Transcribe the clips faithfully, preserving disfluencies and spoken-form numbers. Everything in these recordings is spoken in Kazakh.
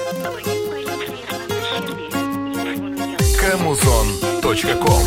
камузон точка ком.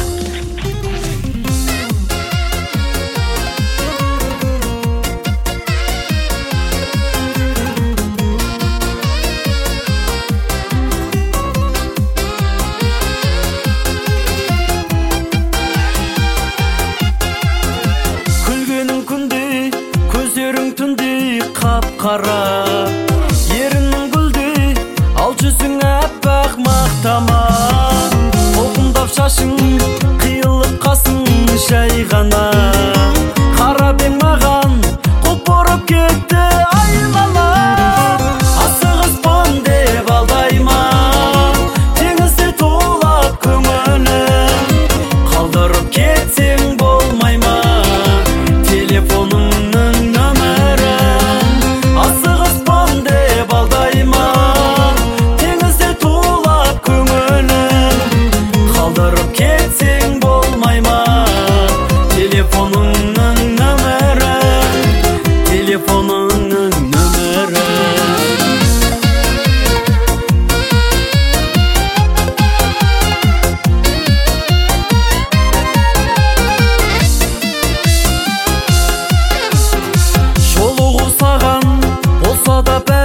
Күлгенің күндей, көздерің түндей қап-қара, ерінің гүлдей, ал жүзің аппақ мақтама. Толқындап шашың, қиылып қасың жай ғана. Қара бең маған құлп бұрып кетті айналам. Асығыспын деп алдайма, теңізде тулап көңілім. Қалдырып кетсең болмай ма телефоныңның нөмірін? Асығыспын деп алдайма, теңізде тулап көңілім. Қалдырып кетсең болмай ма телефоныңның нөмірін? Телефоныңның нөмірін. Жолығу саған болса да